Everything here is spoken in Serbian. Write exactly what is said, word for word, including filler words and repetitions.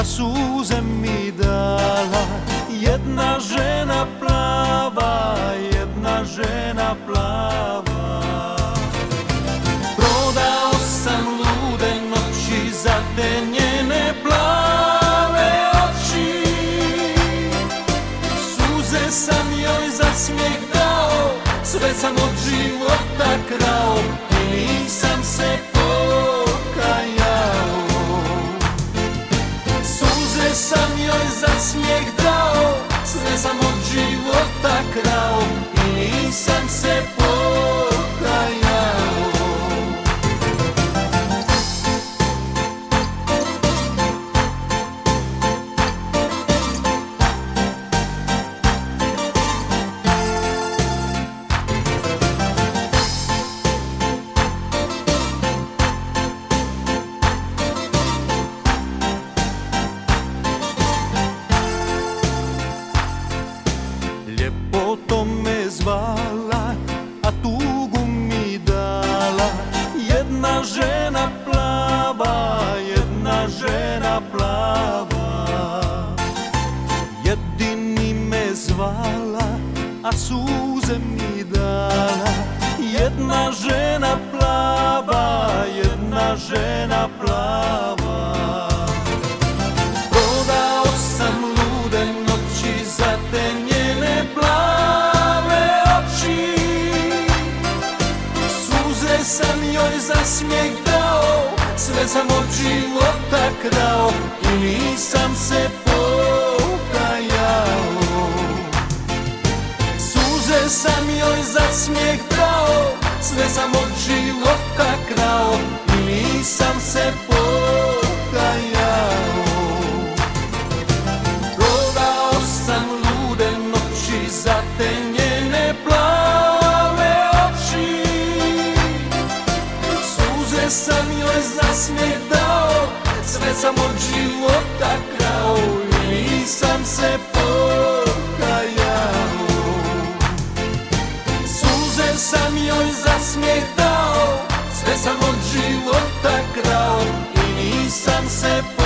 suze mi dala jedna žena plava, jedna žena plava. Prodao sam lude noći za te njene plave oči, suze sam joj za smijeh dao, sve sam od života krao i nisam se pokajao. Suze sam joj za smijeh dao, sve sam od života krao i nisam se pokajao. Ljepoto me zvala, a tugu mi dala jedna žena plava, jedna žena plava. Jedini me zvala, a suze mi dala jedna žena plava, jedna žena plava. Prodao sam lude noći za te njene plave oči, suze sam joj za smijeh dao, sve sam od života krao i nisam se pokajao. Suze sam joj za smijeh dao, sve sam od života krao i nisam se pokajao. Prodao sam lude noći za te njene plave oči, suze sam joj za smijeh dao, sve sam od života krao i nisam se pokajao. Suze sam joj za smijeh dao, sve sam od života krao i nisam se pokajao.